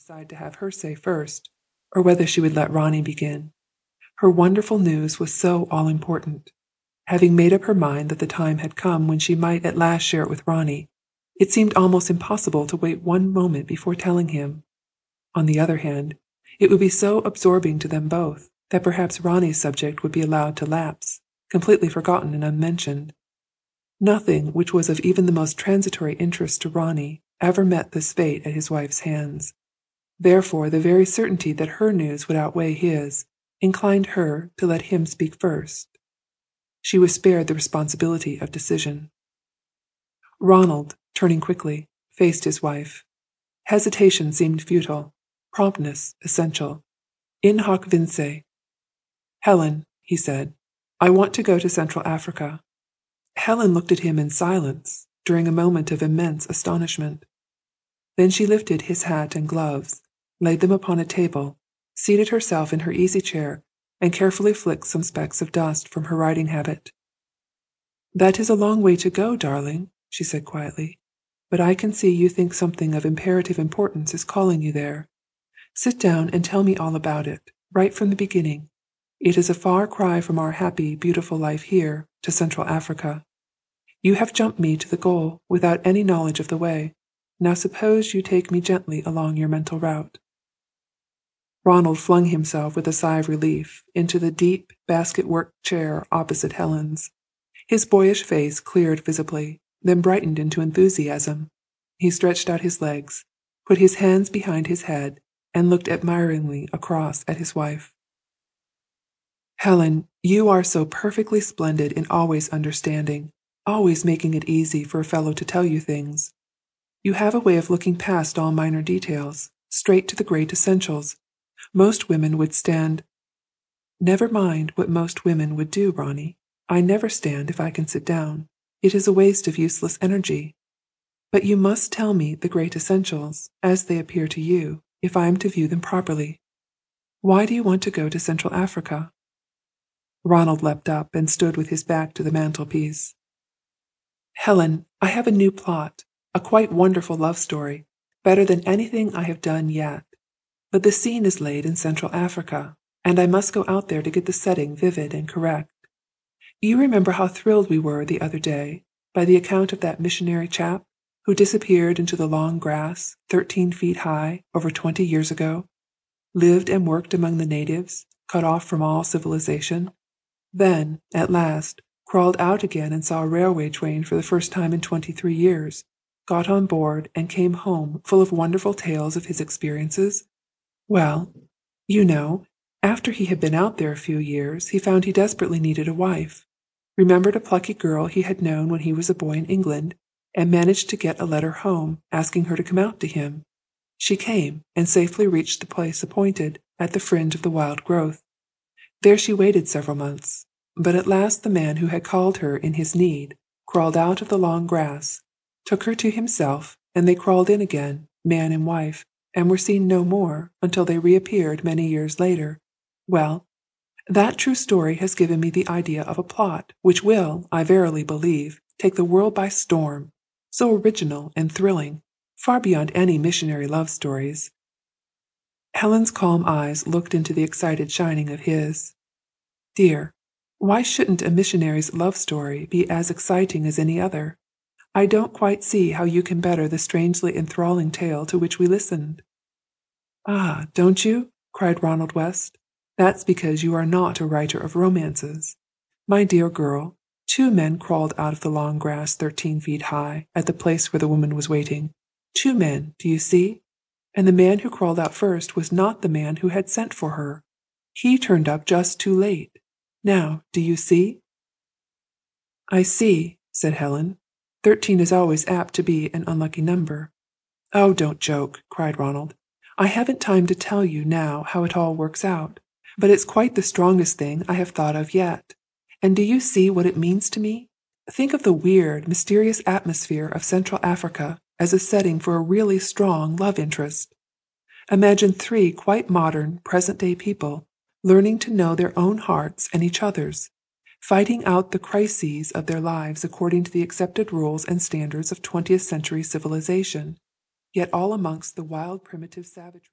decide to have her say first, or whether she would let Ronnie begin. Her wonderful news was so all-important. Having made up her mind that the time had come when she might at last share it with Ronnie, it seemed almost impossible to wait one moment before telling him. On the other hand, it would be so absorbing to them both that perhaps Ronnie's subject would be allowed to lapse, completely forgotten and unmentioned. Nothing which was of even the most transitory interest to Ronnie ever met this fate at his wife's hands. Therefore, the very certainty that her news would outweigh his inclined her to let him speak first. She was spared the responsibility of decision. Ronald, turning quickly, faced his wife. Hesitation seemed futile, promptness essential. In hoc vince. "Helen," he said, "I want to go to Central Africa." Helen looked at him in silence during a moment of immense astonishment. Then she lifted his hat and gloves, laid them upon a table, seated herself in her easy chair, and carefully flicked some specks of dust from her riding habit. "That is a long way to go, darling," she said quietly, "but I can see you think something of imperative importance is calling you there. Sit down and tell me all about it, right from the beginning. It is a far cry from our happy, beautiful life here to Central Africa. You have jumped me to the goal without any knowledge of the way. Now suppose you take me gently along your mental route." Ronald flung himself with a sigh of relief into the deep, basket-work chair opposite Helen's. His boyish face cleared visibly, then brightened into enthusiasm. He stretched out his legs, put his hands behind his head, and looked admiringly across at his wife. "Helen, you are so perfectly splendid in always understanding, always making it easy for a fellow to tell you things. You have a way of looking past all minor details, straight to the great essentials. Most women would stand—" "Never mind what most women would do, Ronnie. I never stand if I can sit down. It is a waste of useless energy. But you must tell me the great essentials, as they appear to you, if I am to view them properly. Why do you want to go to Central Africa?" Ronald leapt up and stood with his back to the mantelpiece. "Helen, I have a new plot, a quite wonderful love story, better than anything I have done yet. But the scene is laid in Central Africa, and I must go out there to get the setting vivid and correct. You remember how thrilled we were the other day by the account of that missionary chap who disappeared into the long grass 13 feet high over 20 years ago, lived and worked among the natives, cut off from all civilization, then, at last, crawled out again and saw a railway train for the first time in 23 years, got on board and came home full of wonderful tales of his experiences? Well, you know, after he had been out there a few years, he found he desperately needed a wife, remembered a plucky girl he had known when he was a boy in England, and managed to get a letter home asking her to come out to him. She came, and safely reached the place appointed, at the fringe of the wild growth. There she waited several months, but at last the man who had called her in his need crawled out of the long grass, took her to himself, and they crawled in again, man and wife, and were seen no more until they reappeared many years later. Well, that true story has given me the idea of a plot which will, I verily believe, take the world by storm, so original and thrilling, far beyond any missionary love stories." Helen's calm eyes looked into the excited shining of his. "Dear, why shouldn't a missionary's love story be as exciting as any other? I don't quite see how you can better the strangely enthralling tale to which we listened." "Ah, don't you?" cried Ronald West. "That's because you are not a writer of romances. My dear girl, 2 men crawled out of the long grass 13 feet high at the place where the woman was waiting. 2 men, do you see? And the man who crawled out first was not the man who had sent for her. He turned up just too late. Now, do you see?" "I see," said Helen. 13 is always apt to be an unlucky number. "Oh, don't joke," cried Ronald. "I haven't time to tell you now how it all works out, but it's quite the strongest thing I have thought of yet. And do you see what it means to me? Think of the weird, mysterious atmosphere of Central Africa as a setting for a really strong love interest. Imagine 3 quite modern, present-day people learning to know their own hearts and each other's, fighting out the crises of their lives according to the accepted rules and standards of 20th century civilization, yet all amongst the wild primitive savagery.